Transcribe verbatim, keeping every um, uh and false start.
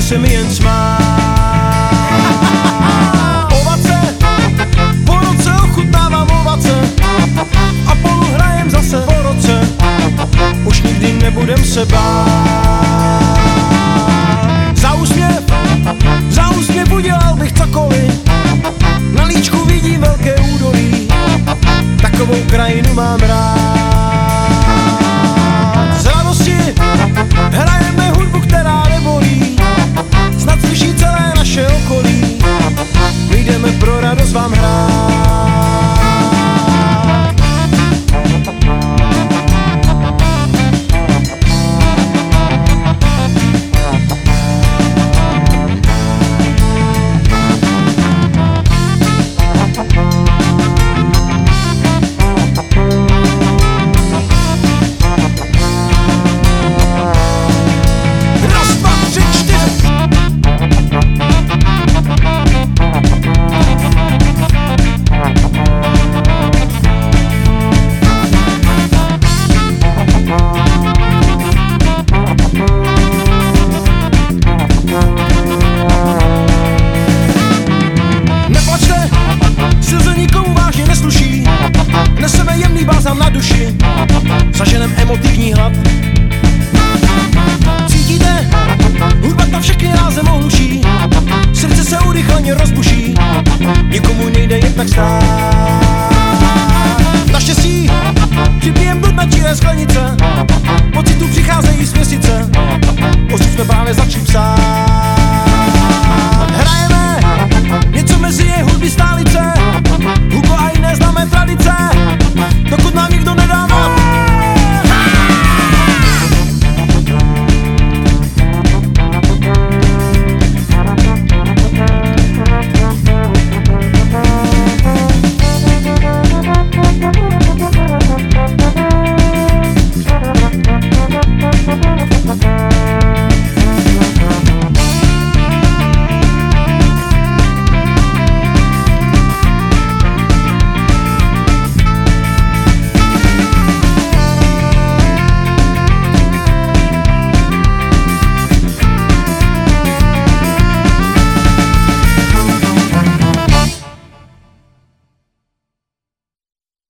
se mi jen smát. Ovace, po roce ochutnávám ovace a spolu hrajem zase po roce, už nikdy nebudem se bát. Za úsměv, za úsměv udělal bych cokoliv, na líčku vidím velké údolí, takovou krajinu mám rád. Z radosti hrajeme hudbu, která nebolí, snad slyší celé naše okolí, vyjdeme pro radost vám hrát. Neseme jemný bálzám na duši, zaženem emotivní hlad. Cítíte? Hudba tam všechny rázem ohluší, srdce se urychleně rozbuší, nikomu nejde jen tak stát. Naštěstí připijem do dna čiré sklenice, pocitu přicházejí z měsíce, osud jsme právě začali psát.